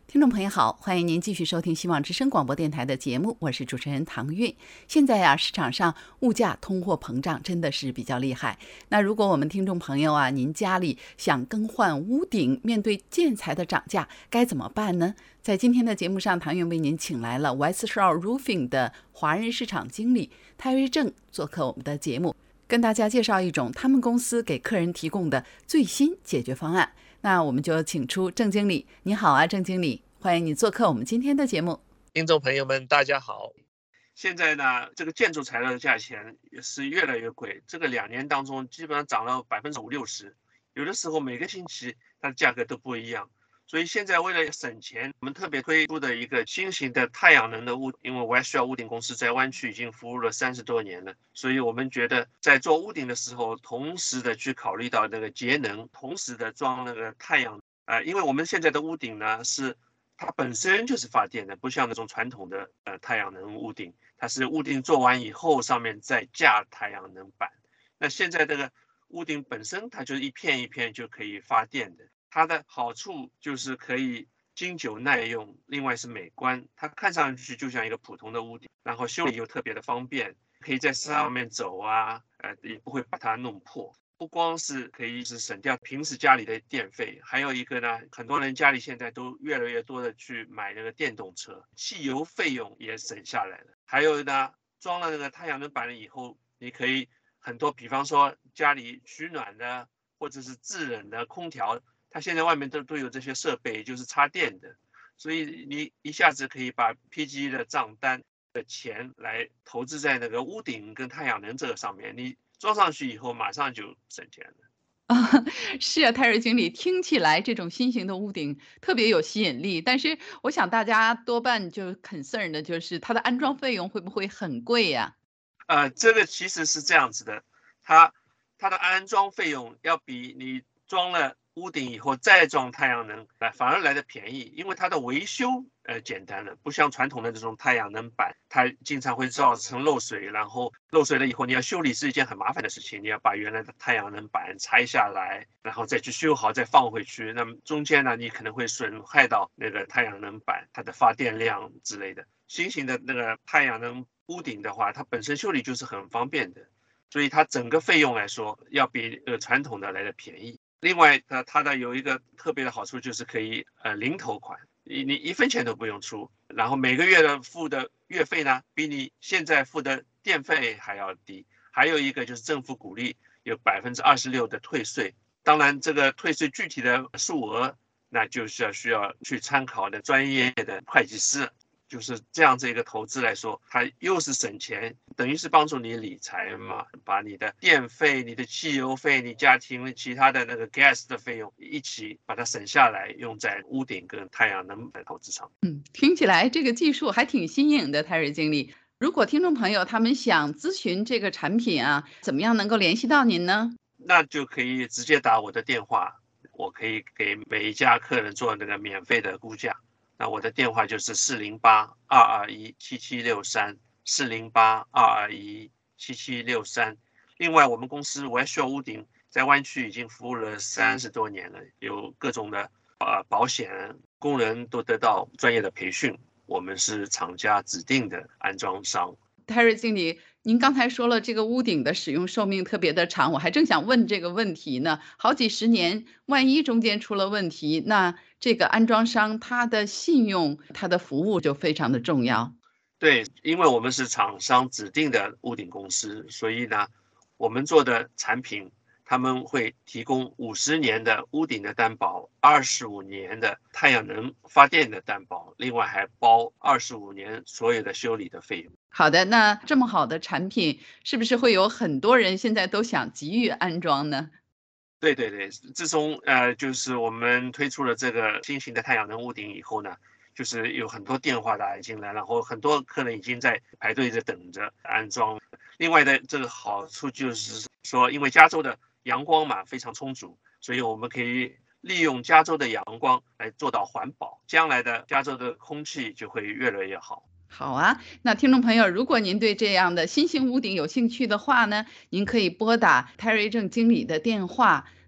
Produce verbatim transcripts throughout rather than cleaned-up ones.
听众朋友好，欢迎您继续收听希望之声广播电台的节目，我是主持人唐韵。现在啊，市场上物价通货膨胀真的是比较厉害。那如果我们听众朋友啊，您家里想更换屋顶，面对建材的涨价，该怎么办呢？在今天的节目上，唐韵为您请来了 West Shore Roofing 的华人市场经理泰瑞正做客我们的节目，跟大家介绍一种他们公司给客人提供的最新解决方案。那我们就请出郑经理。你好啊，郑经理，欢迎你做客我们今天的节目。 听众朋友们大家好。现在呢，这个建筑材料的价钱也是越来越贵，这个两年当中基本上涨了百分之五六十，有的时候每个星期它的价格都不一样。所以现在为了省钱，我们特别推出的一个新型的太阳能的屋，因为 West Shore 屋顶公司在湾区已经服务了三十多年了，所以我们觉得在做屋顶的时候，同时的去考虑到那个节能，同时的装那个太阳。呃，因为我们现在的屋顶呢是它本身就是发电的，不像那种传统的呃太阳能屋顶，它是屋顶做完以后上面再架太阳能板。那现在这个屋顶本身它就是一片一片就可以发电的。它的好处就是可以经久耐用，另外是美观，它看上去就像一个普通的屋顶，然后修理又特别的方便，可以在上面走啊，呃，也不会把它弄破。不光是可以是省掉平时家里的电费，还有一个呢，很多人家里现在都越来越多的去买那个电动车，汽油费用也省下来了。还有呢，装了那个太阳能板了以后，你可以很多，比方说家里取暖的或者是制冷的空调，它现在外面都都有这些设备，就是插电的，所以你一下子可以把 P G E 的账单的钱来投资在那个屋顶跟太阳能这个上面，你装上去以后马上就省钱了。 啊，是啊，泰瑞经理，听起来这种新型的屋顶特别有吸引力，但是我想大家多半就 concern 的就是它的安装费用会不会很贵呀？ 呃，这个其实是这样子的，它它的安装费用要比你装了屋顶以后再装太阳能，呃，反而来的便宜，因为它的维修呃简单了，不像传统的这种太阳能板，它经常会造成漏水，然后漏水了以后你要修理是一件很麻烦的事情，你要把原来的太阳能板拆下来，然后再去修好再放回去，那么中间呢你可能会损害到那个太阳能板它的发电量之类的。新型的那个太阳能屋顶的话，它本身修理就是很方便的，所以它整个费用来说要比呃传统的来的便宜。另外它它的有一个特别的好处就是可以呃零头款，你你一分钱都不用出，然后每个月的付的月费呢比你现在付的电费还要低。还有一个就是政府鼓励有百分之二十六的退税，当然这个退税具体的数额那就是要需要去参考的专业的会计师。就是这样子一个投资来说，它又是省钱，等于是帮助你理财嘛，把你的电费、你的汽油费、你家庭其他的那个 gas 的费用一起把它省下来，用在屋顶跟太阳能的投资上。 嗯，听起来这个技术还挺新颖的，泰瑞经理。如果听众朋友他们想咨询这个产品啊，怎么样能够联系到您呢？ 那就可以直接打我的电话，我可以给每一家客人做那个免费的估价。那我的电话就是四零八二二一七七六三，四零八二二一七七六三。另外，我们公司 West Shore 屋顶在湾区已经服务了三十多年了，有各种的呃保险，工人都得到专业的培训。我们是厂家指定的安装商。 泰瑞经理，您刚才说了这个屋顶的使用寿命特别的长，我还正想问这个问题呢。好几十年，万一中间出了问题，那这个安装商他的信用、他的服务就非常的重要。 对，因为我们是厂商指定的屋顶公司，所以呢，我们做的产品他们会提供五十年的屋顶的担保，二十五年的太阳能发电的担保，另外还包二十五年所有的修理的费用。 好的，那这么好的产品，是不是会有很多人现在都想急于安装呢？ 对对对，自从呃，就是我们推出了这个新型的太阳能屋顶以后呢，就是有很多电话打进来，然后很多客人已经在排队着等着安装。另外的这个好处就是说，因为加州的阳光嘛非常充足，所以我们可以利用加州的阳光来做到环保，将来的加州的空气就会越来越好。 好啊，那听众朋友，如果您对这样的新型屋顶有兴趣的话呢，您可以拨打泰瑞正经理的电话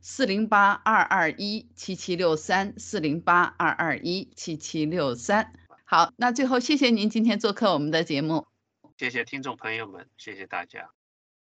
四零八二二一七七六三四零八二二一七七六三。好，那最后谢谢您今天做客我们的节目。 谢谢听众朋友们，谢谢大家。